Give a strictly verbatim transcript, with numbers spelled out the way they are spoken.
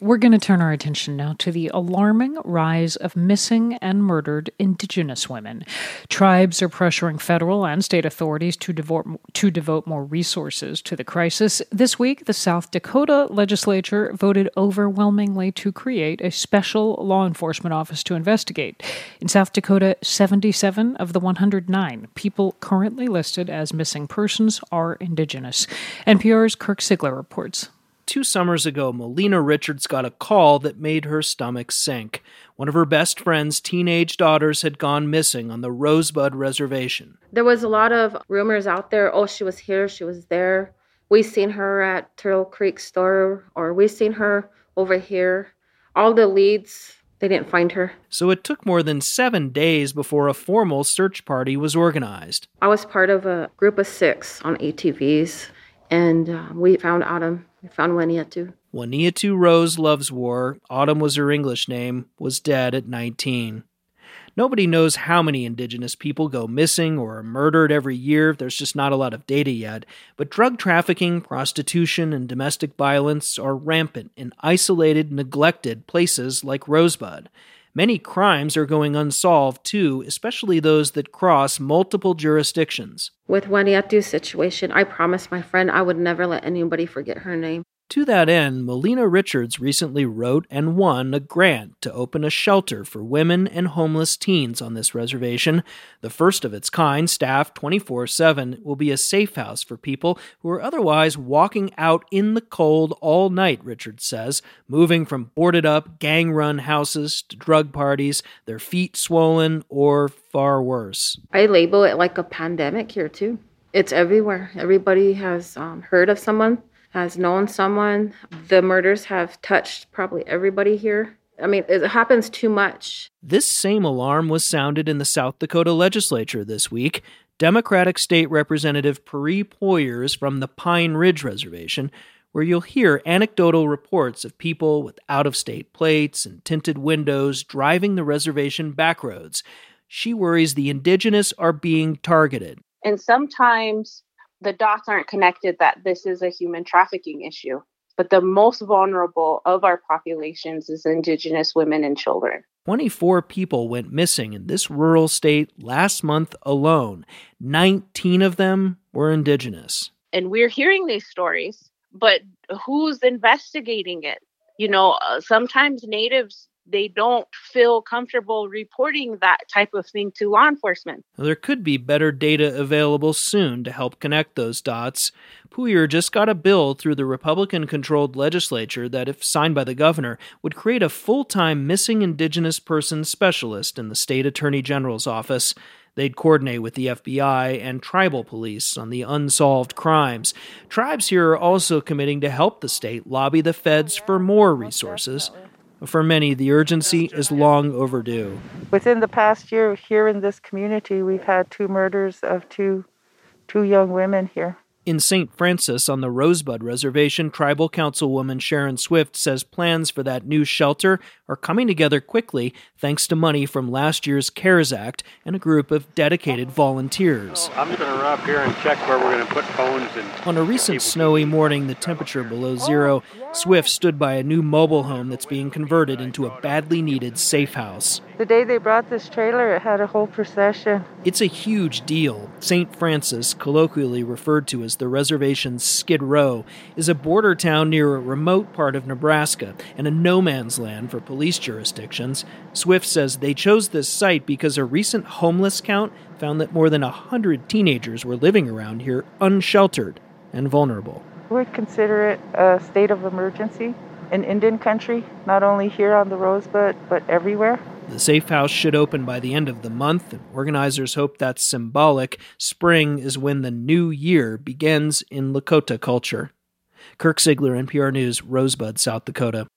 We're going to turn our attention now to the alarming rise of missing and murdered Indigenous women. Tribes are pressuring federal and state authorities to devote, to devote more resources to the crisis. This week, the South Dakota legislature voted overwhelmingly to create a special law enforcement office to investigate. In South Dakota, seventy-seven of the one hundred nine people currently listed as missing persons are Indigenous. N P R's Kirk Sigler reports. Two summers ago, Melina Richards got a call that made her stomach sink. One of her best friend's teenage daughters had gone missing on the Rosebud Reservation. There was a lot of rumors out there, oh, she was here, she was there. We seen her at Turtle Creek store, or we seen her over here. All the leads, they didn't find her. So it took more than seven days before a formal search party was organized. I was part of a group of six on A T Vs, and uh, we found Autumn. We found Waniatu. Waniatu Rose Loveswar, Autumn was her English name, was dead at nineteen. Nobody knows how many Indigenous people go missing or are murdered every year. There's just not a lot of data yet. But drug trafficking, prostitution, and domestic violence are rampant in isolated, neglected places like Rosebud. Many crimes are going unsolved, too, especially those that cross multiple jurisdictions. With Waniatu's situation, I promised my friend I would never let anybody forget her name. To that end, Melina Richards recently wrote and won a grant to open a shelter for women and homeless teens on this reservation. The first of its kind, staffed twenty-four seven, will be a safe house for people who are otherwise walking out in the cold all night, Richards says, moving from boarded-up, gang-run houses to drug parties, their feet swollen, or far worse. I label it like a pandemic here, too. It's everywhere. Everybody has um, heard of someone, has known someone. The murders have touched probably everybody here. I mean, it happens too much. This same alarm was sounded in the South Dakota legislature this week. Democratic State Representative Parie Poyers from the Pine Ridge Reservation, where you'll hear anecdotal reports of people with out-of-state plates and tinted windows driving the reservation backroads. She worries the Indigenous are being targeted. And sometimes the dots aren't connected that this is a human trafficking issue. But the most vulnerable of our populations is Indigenous women and children. twenty-four people went missing in this rural state last month alone. nineteen of them were Indigenous. And we're hearing these stories, but who's investigating it? You know, uh, sometimes natives, they don't feel comfortable reporting that type of thing to law enforcement. There could be better data available soon to help connect those dots. Poyer just got a bill through the Republican-controlled legislature that, if signed by the governor, would create a full-time missing Indigenous persons specialist in the state attorney general's office. They'd coordinate with the F B I and tribal police on the unsolved crimes. Tribes here are also committing to help the state lobby the feds for more resources. For many, the urgency is long overdue. Within the past year here in this community, we've had two murders of two, two young women here. In Saint Francis on the Rosebud Reservation, Tribal Councilwoman Sharon Swift says plans for that new shelter are coming together quickly thanks to money from last year's CARES Act and a group of dedicated volunteers. I'm just going to run up here and check where we're going to put phones. And on a recent snowy morning, the temperature below zero, Swift stood by a new mobile home that's being converted into a badly needed safe house. The day they brought this trailer, it had a whole procession. It's a huge deal. Saint Francis, colloquially referred to as the reservation's Skid Row, is a border town near a remote part of Nebraska and a no-man's land for police jurisdictions. Swift says they chose this site because a recent homeless count found that more than one hundred teenagers were living around here unsheltered and vulnerable. We would consider it a state of emergency in Indian country, not only here on the Rosebud, but everywhere. The safe house should open by the end of the month, and organizers hope that's symbolic. Spring is when the new year begins in Lakota culture. Kirk Sigler, N P R News, Rosebud, South Dakota.